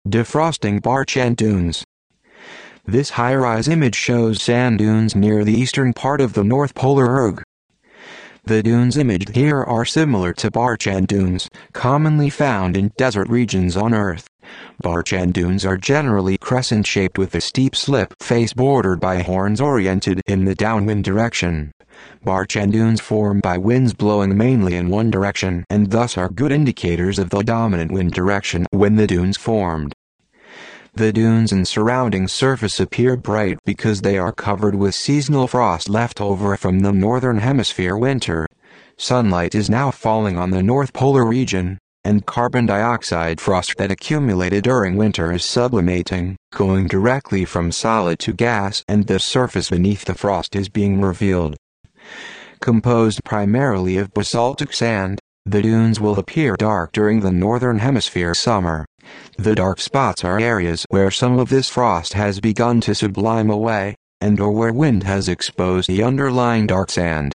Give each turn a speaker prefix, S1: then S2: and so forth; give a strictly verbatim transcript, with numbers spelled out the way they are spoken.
S1: Defrosting Barchand Dunes. This high-rise image shows sand dunes near the eastern part of the North Polar Erg. The dunes imaged here are similar to Barchand Dunes, commonly found in desert regions on Earth. Barchand Dunes are generally crescent-shaped with a steep slip face bordered by horns oriented in the downwind direction. Barchand Dunes form by winds blowing mainly in one direction and thus are good indicators of the dominant wind direction when the dunes formed. The dunes and surrounding surface appear bright because they are covered with seasonal frost left over from the northern hemisphere winter. Sunlight is now falling on the North Polar region, and carbon dioxide frost that accumulated during winter is sublimating, going directly from solid to gas, and the surface beneath the frost is being revealed. Composed primarily of basaltic sand, the dunes will appear dark during the northern hemisphere summer. The dark spots are areas where some of this frost has begun to sublime away, and or where wind has exposed the underlying dark sand.